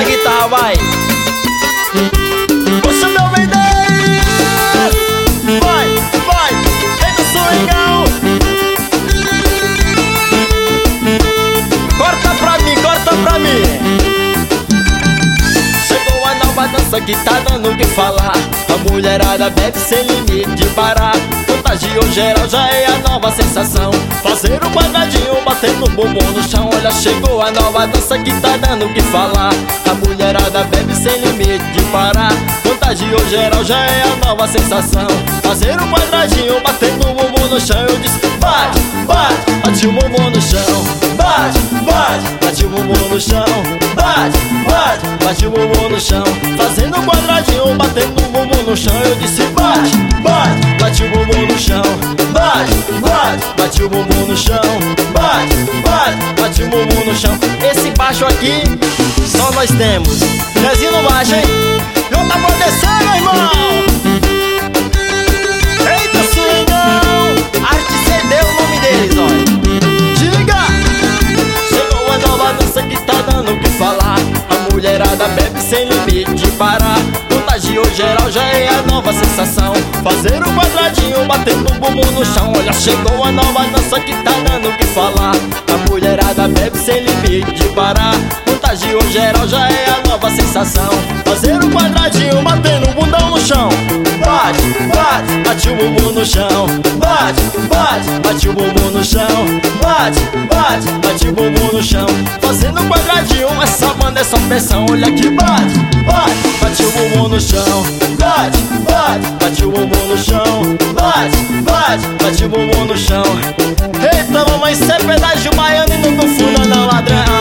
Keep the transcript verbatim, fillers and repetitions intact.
na guitarra, vai. Puxa meu Mendes. Vai, vai, vem do swingão. Corta pra mim, corta pra mim. Chegou a nova dança que tá dando o que falar. A mulherada bebe sem limite de parar. Contagiou geral, já é a nova sensação. Fazer um quadradinho batendo o bumbum no chão. Olha, chegou a nova dança que tá dando o que falar. A mulherada bebe sem limite de parar. Contagiou geral, já é a nova sensação. Fazer um quadradinho batendo o bumbum no chão. Eu disse bate, bate, bate o bumbum no chão. Bate, bate, bate o bumbum no chão. Bate, bate, bate o bumbum no chão. Fazendo um quadradinho batendo o bumbum no chão. Eu disse bate, bate, bate o bumbum no chão. Bate, bate, bate o bumbum no chão. Bate, bate, bate o bumbum no chão. Esse baixo aqui só nós temos. Pezinho no baixo, hein? E outra acontecendo, meu irmão. Eita, swingão. Arte C D é o nome deles, olha. Diga! Chegou a nova dança que tá dando o que falar. A mulherada bebe sem limite de parar. Contagiou geral, já é a nova sensação. Fazer um quadradinho batendo o bumbum no chão. Olha, chegou a nova dança que tá dando o que falar. A mulherada bebe sem limite de parar. Contagiou geral, já é a nova sensação. Fazer um quadradinho batendo o bundão no chão. Bate, bate, bate o bumbum no chão. Bate, bate, bate o bumbum no chão. Bate, bate, bate o bumbum no chão. Fazendo um quadradinho, essa banda é só pressão. Olha que bate, bate, bate o bumbum no chão. Bate, bate, bate o bumbum no chão. Bate, bate, bate o bumbum no chão. Eita, mamãe, isso é pedágio baiano e não confunda não, ladrão.